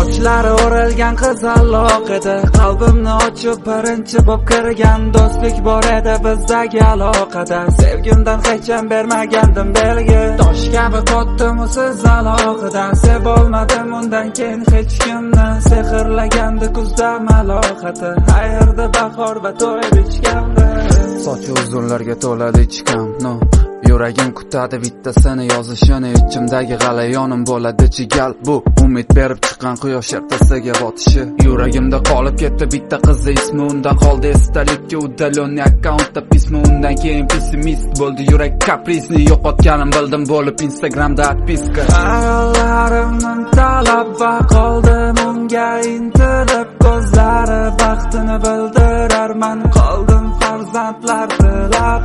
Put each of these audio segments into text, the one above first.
Sochlari o'ralgan qizaloq edi, qalbimni ochib birinchi bo'p kirgan. Do'stlik bor edi bizdagi aloqada, sevgimdan hecham bermagandim belgi. Tosh kabi qotdim siz alohida, sev olmadim undan keyin hech kimni. Sehrlagandi kuzda malohati, hayirdi bahor va to'y bichgandi. Sochi uzunlarga to'ladi ichkam, no yuragim kutadi bittasini yozishini. Ichimdagi g'alayonim bo'ladi chigal, bu umid berib chiqqan quyosh ertasiga botishi. Yuragimda qolib ketdi bitta qizi ismi, undan qoldi esdalikka udalyonni akkauntda pismi. Undan keyin pessimist bo'ldi yurak, kaprisni yo'qotganim bildim bo'lib Instagramda atpiska. Ayollarimni talab va qoldim unga intilib, ko'zlari baxtini bildirarman. Qoldim farzandlar tilab,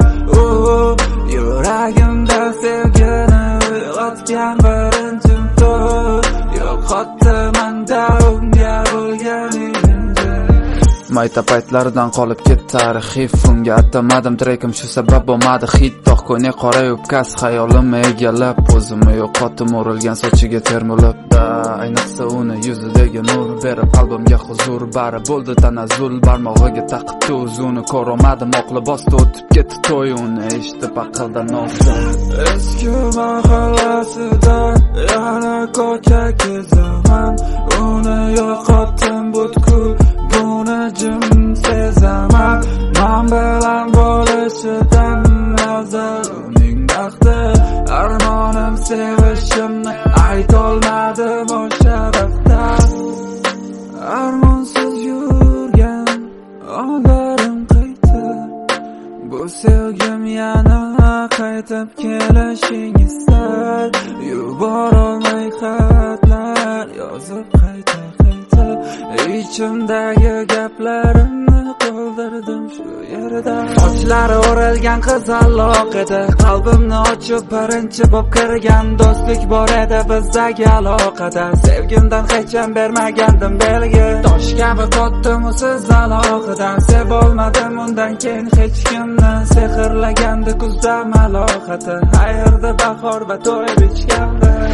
yuragimda sevgini uyg'otgan birinchim to'y. Yo'qotdimanda unga bo'lgan ilinji. Mayta paytlaridan qolib ketdi tarixiy, unga atamadim trekim shu sabab bo'lmadi hit. Tog' ko'ne qora yubkas xayolimni egallab, o'zimni yo'qotdim urilgan sochiga termulib. Ayniqsa uni yuzidagi nur berib qalbimga huzur. Bari bo'ldi tanazzul, barmog'iga taqib tuzuni ko'rolmadim, oqli bosdi o'tib ketdi to'y. Uni eshitib aqldan ozdim. Eski mahallasida yana ko'cha kezaman, uni yo'qotdim butkul, buni jim sezaman. Men bilan bo'lishidan afzal uning baxti, armonim sevishimni aytolmadim o'sha vaqtda. Armonsiz yurgan onlarim qayta, bu sevgim yana qaytib kelishing istar. Yuborolmay xatlar yozib qayta ichimdagi gaplarimni qoldirdim shu yerda. Sochlari o'ralgan qizaloq edi, qalbimni ochib birinchi bo'p kirgan. Do'stlik bor edi bizdagi aloqada, sevgimdan hecham bermagandim belgi. Tosh kabi qotdim siz alohida, sev olmadim undan keyin hech kimni. Sehrlagandi kuzda malohati, hayirdi bahor va to'y bichgandi.